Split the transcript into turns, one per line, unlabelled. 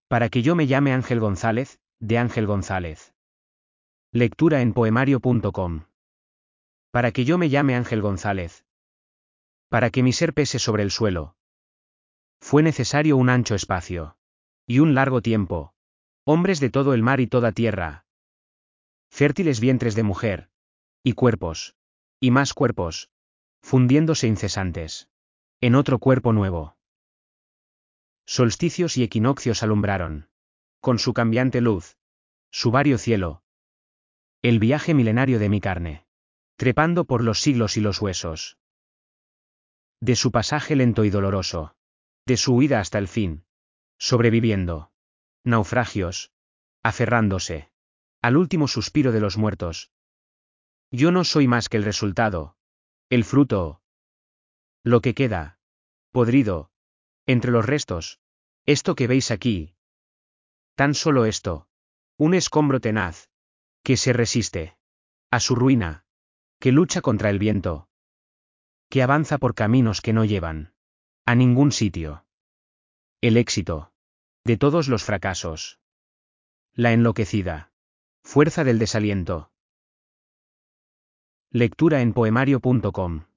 Para que yo me llame Ángel González, de Ángel González. Lectura en poemario.com. Para que yo me llame Ángel González. Para que mi ser pese sobre el suelo. Fue necesario un ancho espacio. Y un largo tiempo. Hombres de todo el mar y toda tierra. Fértiles vientres de mujer. Y cuerpos. Y más cuerpos. Fundiéndose incesantes. En otro cuerpo nuevo. Solsticios y equinoccios alumbraron. Con su cambiante luz. Su vario cielo. El viaje milenario de mi carne. Trepando por los siglos y los huesos. De su pasaje lento y doloroso. De su huida hasta el fin. Sobreviviendo. Naufragios. Aferrándose. Al último suspiro de los muertos. Yo no soy más que el resultado. El fruto. Lo que queda. Podrido. Entre los restos. Esto que veis aquí. Tan solo esto. Un escombro tenaz. Que se resiste. A su ruina. Que lucha contra el viento. Que avanza por caminos que no llevan. A ningún sitio. El éxito. De todos los fracasos. La enloquecida. Fuerza del desaliento. Lectura en poemario.com.